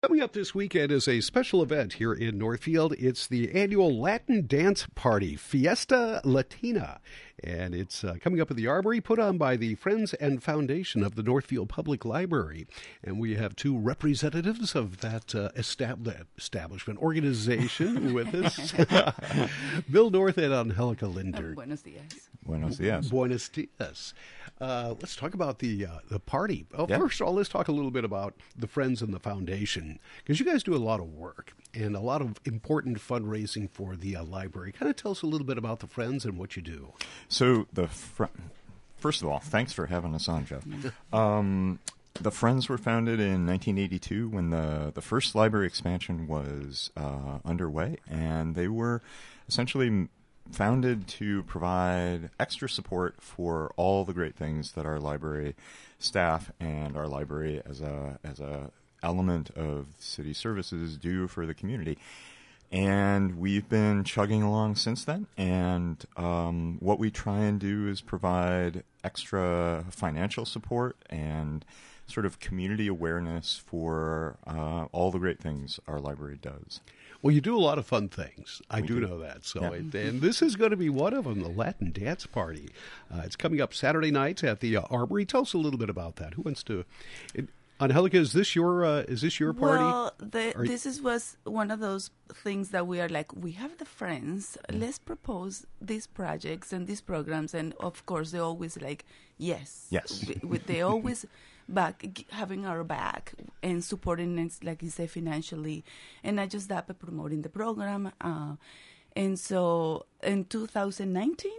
Coming up this weekend is a special event here in Northfield. It's the annual Latin Dance Party, Fiesta Latina. And it's coming up at the Armory, put on by the Friends and Foundation of the Northfield Public Library. And we have two representatives of that establishment organization with us. Bill North and Angelica Linder. Buenos dias. Buenos dias. Buenos dias. Let's talk about the party. Yeah. First of all, let's talk a little bit about the Friends and the Foundation, because you guys do a lot of work and a lot of important fundraising for the library. Kind of tell us a little bit about the Friends and what you do. So first of all, thanks for having us on, Jeff. The Friends were founded in 1982 when the first library expansion was underway, and they were essentially founded to provide extra support for all the great things that our library staff and our library as a element of city services do for the community. And we've been chugging along since then. And what we try and do is provide extra financial support and sort of community awareness for all the great things our library does. Well, you do a lot of fun things. I do do. know that. So, Yeah. and this is going to be one of them, the Latin Dance Party. It's coming up Saturday night at the Armory. Tell us a little bit about that. Who wants to? Angelica, is this your party? Well, this was one of those things that we are like, we have the Friends. Let's propose these projects and these programs, and of course, they're always like, yes. They always having our back and supporting us, like you say, financially, and not just that, but promoting the program. And so in 2019.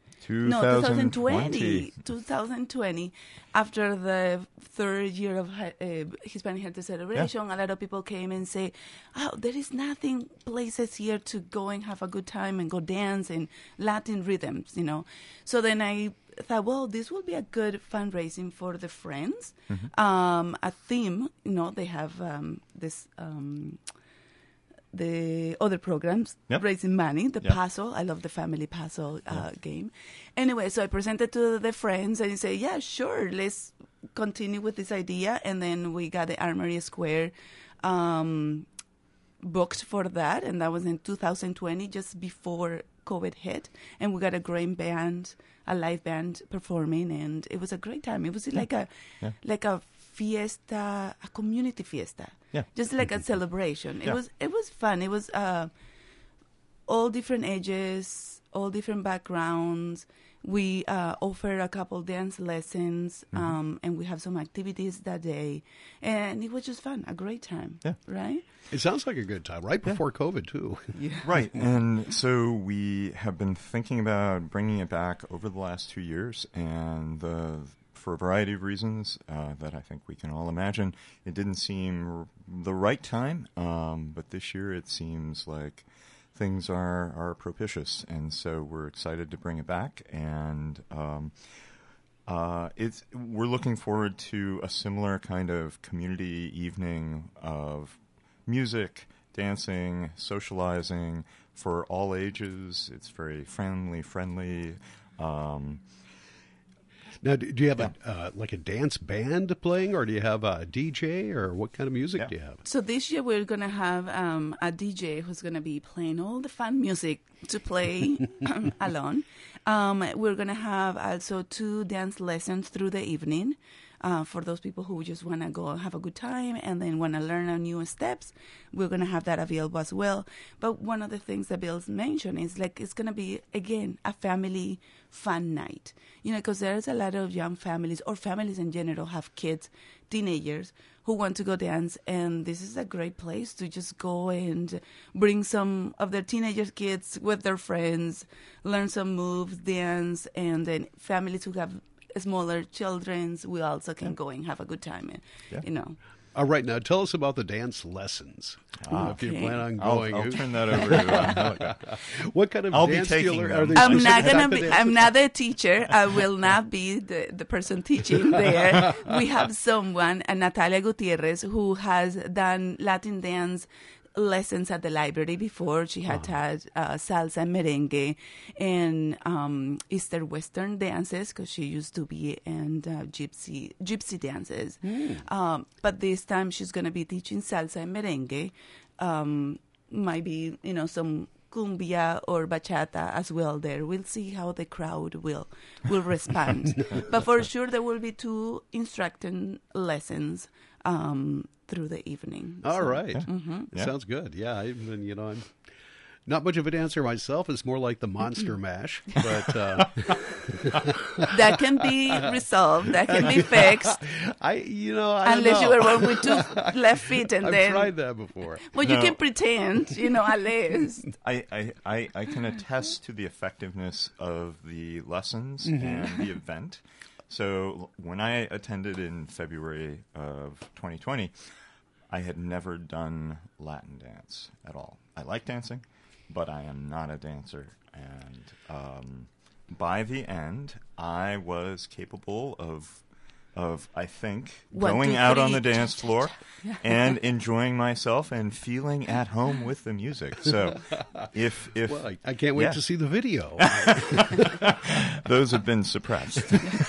2020, after the third year of Hispanic Heritage Celebration, a lot of people came and say, oh, there is nothing, places here to go and have a good time and go dance in Latin rhythms, you know. So then I thought, well, this will be a good fundraising for the Friends. A theme, you know, they have this... the other programs, raising money, the puzzle. I love the family puzzle game. Anyway, so I presented to the Friends and say, yeah, sure, let's continue with this idea. And then we got the Armory Square booked for that. And that was in 2020, just before COVID hit. And we got a great band, a live band performing. And it was a great time. It was like a fiesta, a community fiesta. Just like a celebration. It was fun. It was all different ages, all different backgrounds. We offer a couple dance lessons, and we have some activities that day. And it was just fun, a great time, right? It sounds like a good time, right before COVID, too. Right. And so we have been thinking about bringing it back over the last 2 years, and for a variety of reasons that I think we can all imagine, it didn't seem the right time, but this year it seems like things are propitious, and so we're excited to bring it back, and we're looking forward to a similar kind of community evening of music, dancing, socializing for all ages. It's very friendly. Now, do you have a dance band playing, or do you have a DJ, or what kind of music do you have? So this year we're going to have a DJ who's going to be playing all the fun music to play alone. We're going to have also 2 dance lessons through the evening for those people who just want to go have a good time and then want to learn new steps. We're going to have that available as well. But one of the things that Bill's mentioned is like it's going to be, again, a family fun night. You know, because there's a lot of young families or families in general have kids, teenagers, who want to go dance. And this is a great place to just go and bring some of their teenager kids with their friends, learn some moves, dance, and then families who have smaller children, we also can go and have a good time, you know. All right, now tell us about the dance lessons. If you plan on going, I'll turn that over to Angelica. What kind of dance be skill taking them. I'm not the teacher. I will not be the person teaching there. We have someone, Natalia Gutierrez, who has done Latin dance lessons at the library before. She had had salsa and merengue and Easter Western dances because she used to be in gypsy dances. But this time she's going to be teaching salsa and merengue. Might be, some cumbia or bachata as well there. We'll see how the crowd will respond. But for sure there will be 2 instructing lessons through the evening. All right. Yeah. Sounds good. Yeah, I'm not much of a dancer myself. It's more like the Monster Mash, but that can be resolved. That can be fixed. I Unless you were born with 2 left feet, and I've then tried that before. Well, you can pretend, at least. I can attest to the effectiveness of the lessons and the event. So when I attended in February of 2020, I had never done Latin dance at all. I like dancing, but I am not a dancer. And by the end, I was capable of I think, 1, going 2, out on 3. the dance floor and enjoying myself and feeling at home with the music. So if Well, I can't wait to see the video. those have been suppressed.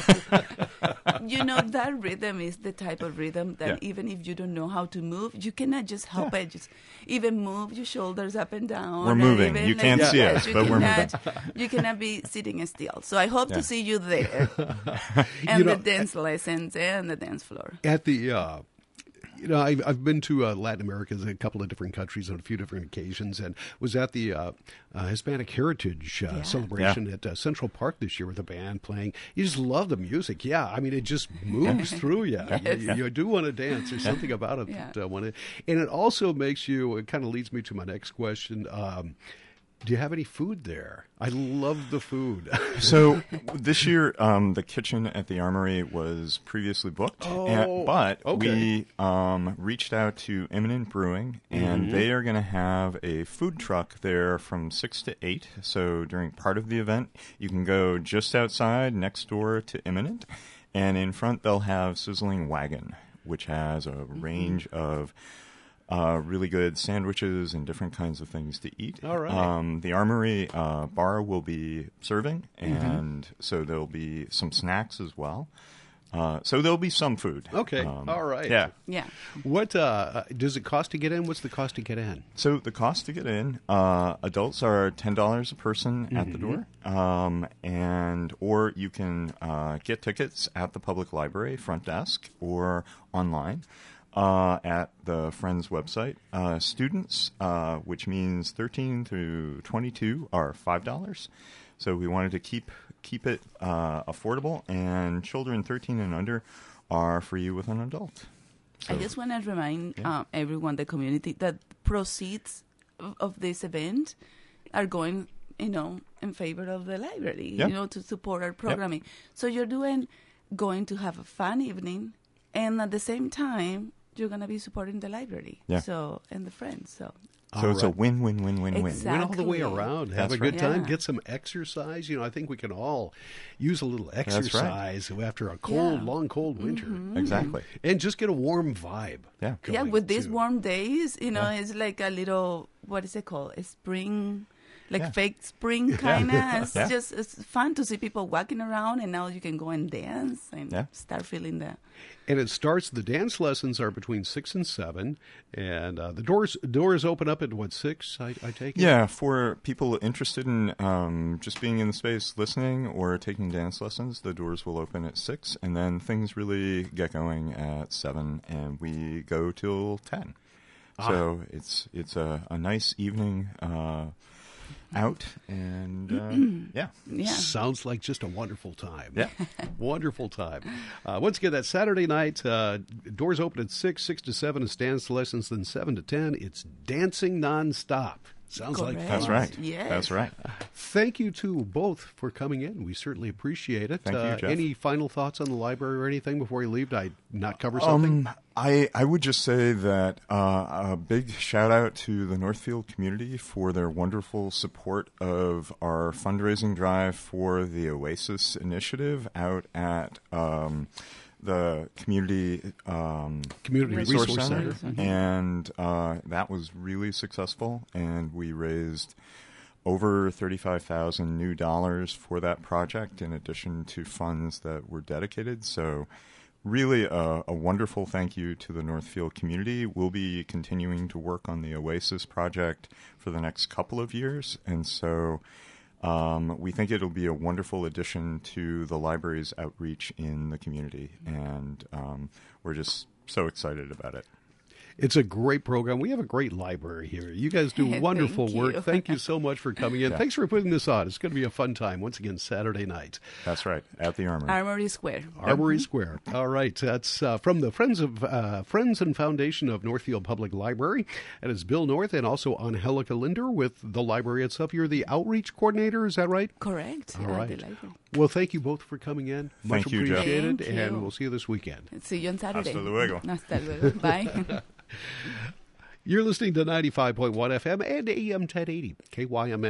That rhythm is the type of rhythm that even if you don't know how to move, you cannot just help it. Just even move your shoulders up and down. We're moving. Even You can't see us, but we're moving. You cannot be sitting still. So I hope to see you there. And the dance lessons and the dance floor. At the, I've been to Latin America, a couple of different countries on a few different occasions, and was at the Hispanic Heritage celebration at Central Park this year with a band playing. You just love the music. Yeah, I mean, it just moves through you. You do want to dance. There's something about it that and it also makes you, it kind of leads me to my next question. Do you have any food there? I love the food. So this year, the kitchen at the Armory was previously booked, but we reached out to Imminent Brewing, and they are going to have a food truck there from 6 to 8. So during part of the event, you can go just outside next door to Imminent, and in front they'll have Sizzling Wagon, which has a range of really good sandwiches and different kinds of things to eat. All right. The Armory bar will be serving, and so there'll be some snacks as well. So there'll be some food. Okay. All right. Yeah. What does it cost to get in? What's the cost to get in? So the cost to get in, adults are $10 a person at the door, or you can get tickets at the public library front desk or online. At the Friends website. Students, which means 13 through 22, are $5. So we wanted to keep it affordable, and children 13 and under are free with an adult. So, I just want to remind everyone, the community, that proceeds of this event are going, in favor of the library, to support our programming. So you're going to have a fun evening, and at the same time, you're going to be supporting the library, and the Friends. So it's a win-win-win-win-win. Exactly. Win all the way around. Have a good time. Yeah. Get some exercise. I think we can all use a little exercise after a long, cold winter. Exactly. And just get a warm vibe. Yeah, with these warm days, it's like a little, what is it called? A spring... fake spring kind of. It's fun to see people walking around, and now you can go and dance and start feeling that. And it starts, the dance lessons are between 6 and 7, and the doors open up at 6, I take it? Yeah, for people interested in just being in the space listening or taking dance lessons, the doors will open at 6, and then things really get going at 7, and we go till 10. So it's a nice evening out, and Sounds like just a wonderful time. Yeah. Wonderful time. Once again, that Saturday night, doors open at 6 to 7 is dance lessons, then 7 to 10, it's dancing nonstop. Sounds like fun. That's right. Yes. That's right. Thank you to both for coming in. We certainly appreciate it. Thank you, Jeff. Any final thoughts on the library or anything before you leave? Did I not cover something? I would just say that a big shout out to the Northfield community for their wonderful support of our fundraising drive for the Oasis initiative out at the community Community resource Resource center, Center. and that was really successful. And we raised over $35,000 new dollars for that project, in addition to funds that were dedicated. So, really a wonderful thank you to the Northfield community. We'll be continuing to work on the Oasis project for the next couple of years, and so we think it'll be a wonderful addition to the library's outreach in the community, and we're just so excited about it. It's a great program. We have a great library here. You guys do wonderful Thank work. you. Thank you so much for coming in. Yeah. Thanks for putting this on. It's going to be a fun time. Once again, Saturday night. That's right, at the Armory. Armory Square. Armory Square. All right. That's from the Friends and Foundation of Northfield Public Library. And it's Bill North and also Angelica Linder with the library itself. You're the outreach coordinator, is that right? Correct. All at the right. library. Well, thank you both for coming in. Much Thank you, Jeff. appreciated. Thank you. And we'll see you this weekend. See you on Saturday. Hasta luego. Hasta luego. Bye. You're listening to 95.1 FM and AM 1080 KYMN.